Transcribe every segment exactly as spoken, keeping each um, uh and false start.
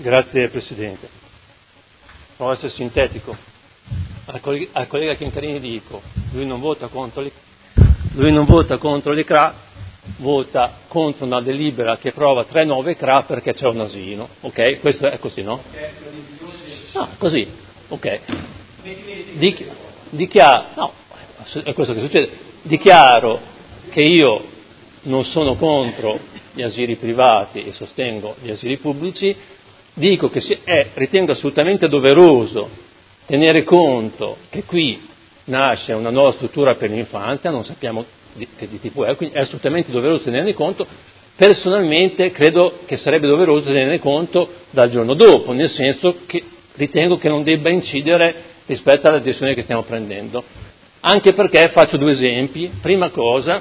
Grazie Presidente. Provo ad essere sintetico. Al collega, al collega Chiancarini dico, lui non vota contro le, lui non vota contro le C R A, vota contro una delibera che prova tre nuove C R A perché c'è un asilo, ok? Questo è così, no? Ah, così, ok. Di, dichiaro, no, è questo che succede. Dichiaro che io non sono contro gli asili privati e sostengo gli asili pubblici, dico che si, è, ritengo assolutamente doveroso tenere conto che qui nasce una nuova struttura per l'infanzia, non sappiamo di, che di tipo è, quindi è assolutamente doveroso tenerne conto. Personalmente credo che sarebbe doveroso tenerne conto dal giorno dopo, nel senso che ritengo che non debba incidere rispetto alla decisione che stiamo prendendo. Anche perché, faccio due esempi, prima cosa,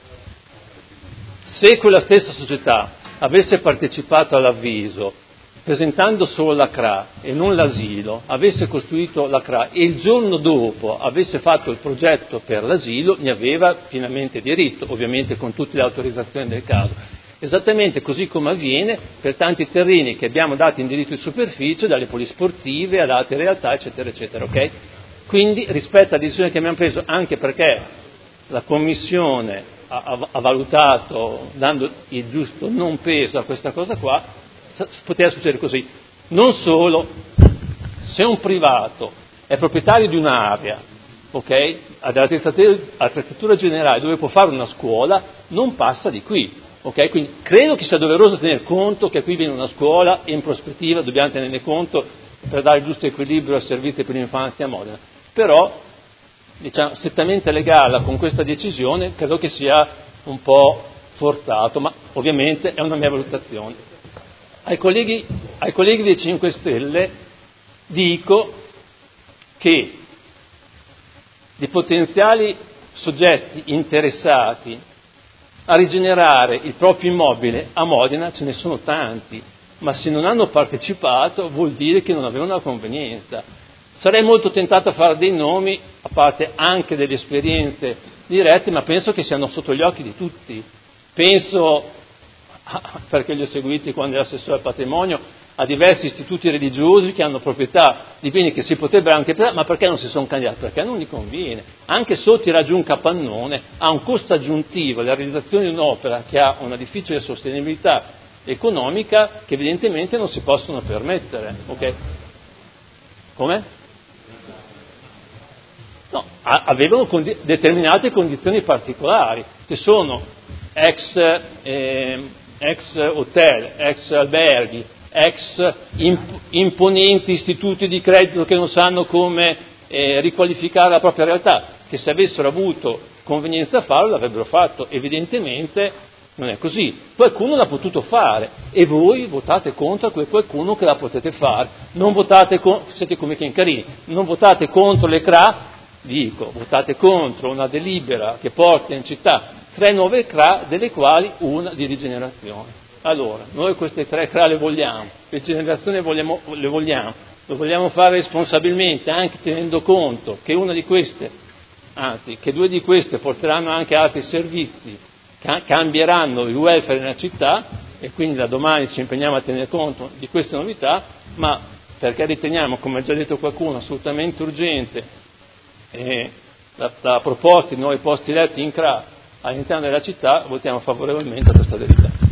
se quella stessa società avesse partecipato all'avviso presentando solo la C R A e non l'asilo, avesse costruito la C R A e il giorno dopo avesse fatto il progetto per l'asilo, ne aveva pienamente diritto, ovviamente con tutte le autorizzazioni del caso. Esattamente così come avviene per tanti terreni che abbiamo dato in diritto di superficie, dalle polisportive ad altre realtà, eccetera, eccetera, ok? Quindi rispetto alla decisione che abbiamo preso, anche perché la Commissione ha, ha valutato, dando il giusto non peso a questa cosa qua, poteva succedere così. Non solo, se un privato è proprietario di un'area, ok, attrezzatura generale dove può fare una scuola, non passa di qui, ok? Quindi credo che sia doveroso tener conto che qui viene una scuola e in prospettiva dobbiamo tenerne conto per dare il giusto equilibrio al servizio per l'infanzia a Modena. Però, diciamo, strettamente legale con questa decisione credo che sia un po' forzato, ma ovviamente è una mia valutazione. Ai colleghi, ai colleghi dei cinque Stelle dico che di potenziali soggetti interessati a rigenerare il proprio immobile a Modena ce ne sono tanti, ma se non hanno partecipato vuol dire che non avevano la convenienza. Sarei molto tentato a fare dei nomi, a parte anche delle esperienze dirette, ma penso che siano sotto gli occhi di tutti. Penso, perché li ho seguiti quando ero assessore al patrimonio, a diversi istituti religiosi che hanno proprietà di beni che si potrebbero anche prendere, ma perché non si sono candidati? Perché non gli conviene. Anche solo tirare giù un capannone ha un costo aggiuntivo, la realizzazione di un'opera che ha una difficile sostenibilità economica che evidentemente non si possono permettere. Okay? Come? No, avevano condi- determinate condizioni particolari, che sono ex, eh, ex hotel, ex alberghi, ex imp- imponenti istituti di credito che non sanno come eh, riqualificare la propria realtà, che se avessero avuto convenienza a farlo l'avrebbero fatto. Evidentemente non è così. Qualcuno l'ha potuto fare e voi votate contro quel qualcuno che la potete fare. Non votate con- siete come Chiancarini, non votate contro le C R A. Dico, votate contro una delibera che porta in città tre nuove C R A, delle quali una di rigenerazione. Allora, noi queste tre C R A le vogliamo, rigenerazione vogliamo, le vogliamo, lo vogliamo fare responsabilmente, anche tenendo conto che una di queste, anzi, che due di queste porteranno anche altri servizi, ca- cambieranno il welfare nella città, e quindi da domani ci impegniamo a tenere conto di queste novità, ma perché riteniamo, come ha già detto qualcuno, assolutamente urgente e la, la proposta di nuovi posti letti in C R A all'interno della città, votiamo favorevolmente a questa delibera.